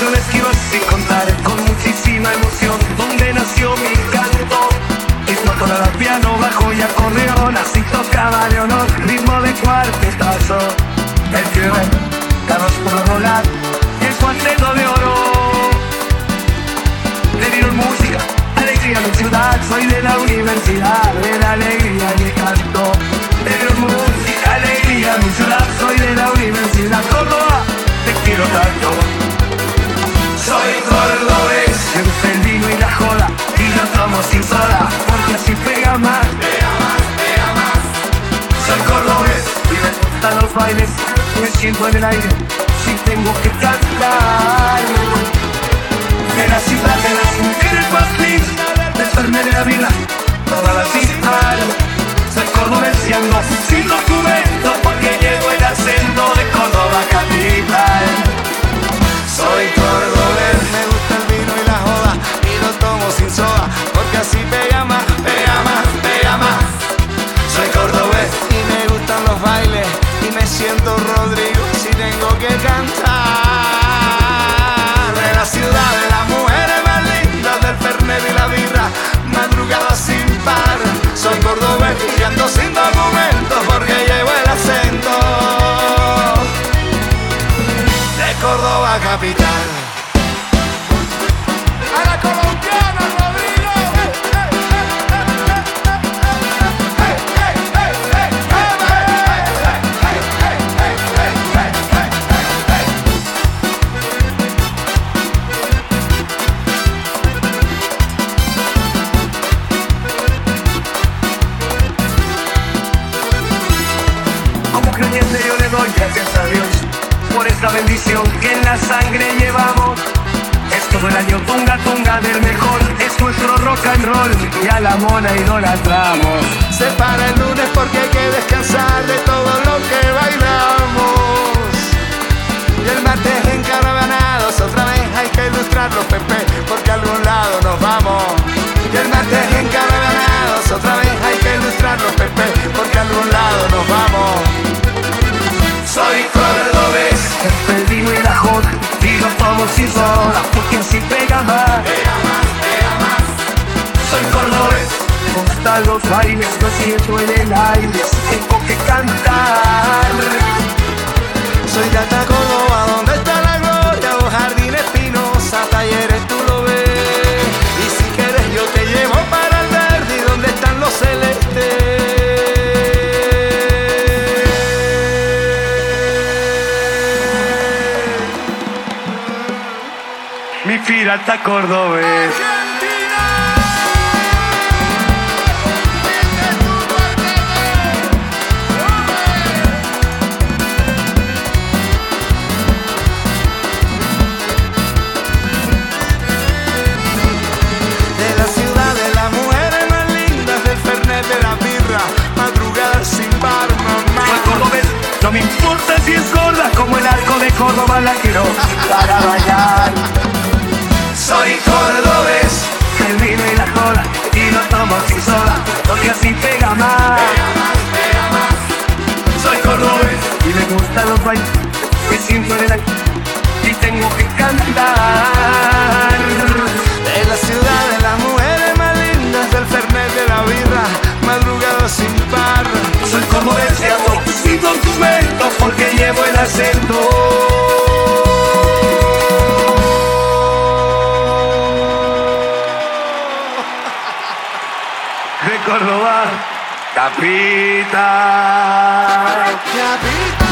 canciones que iba sin contar, con muchísima emoción, donde nació mi canto. Ritmo tonada, piano, bajo y acordeón, así tocaba Leonor, ritmo de cuartetazo. El Fiorel, Carlos por rolar, y el cuarteto de oro. Le dieron música, alegría a mi ciudad, soy de la universidad, de la alegría y el canto. Le dieron música, alegría a mi ciudad, soy de la universidad. Córdoba, te quiero tanto. Soy cordobés, me gusta el vino y la joda, y lo tomo sin soda, porque así pega más. Pega más, pega más. Soy cordobés, y me gustan los bailes, me siento en el aire, si tengo que cantar. De la ciudad de las mujeres más lindas, del Fernet de la vida, todas las islas. Soy cordobés y ando sin documento, porque llevo el acento de Córdoba capital. Soy cordobés, Me gusta el vino y la joda, y lo tomo sin soda, porque así pega más, pega más, pega más. soy cordobés, Y me gustan los bailes, y me siento Rodrigo si tengo que cantar. De la ciudad de las mujeres más lindas, del Fernet y la birra, madrugada sin par. Soy cordobés y ando sin documentos, porque llevo el acento de Córdoba capital. A la colombiana, Rodrigo. como creyente yo le doy gracias a Dios por esta bendición que en la sangre llevamos. Es todo el año tunga tunga del mejor, es nuestro rock and roll y a la mona idolatramos. Se para el lunes porque hay que descansar de todo lo que bailamos. Y el martes encaravanados, otra vez hay que ilustrarlo, Pepe, porque a algún lado nos vamos. Y el martes encaravanados, otra vez hay que ilustrarlo, Pepe, porque a algún lado nos vamos. Soy cordobés, el vino y la joda, y lo tomo sin soda, porque así pega más. Pega más, pega más. Soy cordobés, me gustan los bailes, lo siento en el aire, tengo que cantar. Soy de Córdoba, donde está la gloria, o Jardín Espinosa, Talleres tú lo ves. Y si quieres yo te llevo para el verde, donde están los celestes. Mi pirata cordobés. De la ciudad de las mujeres más lindas, del Fernet de la birra, madrugada sin bar, mamá. Soy cordobés, no me importa si es gorda, como el arco de Córdoba la quiero para bailar. Soy cordobés, el vino y la joda, y lo tomo sin soda, porque así pega más. Pega más, pega más. Soy cordobés, y me gustan los bailes, me siento en el aire, y tengo que cantar. De la ciudad de las mujeres más lindas, del Fernet de la birra, madrugada sin par. Soy cordobés y ando sin documentos, porque llevo el acento de Córdoba capital. Capital.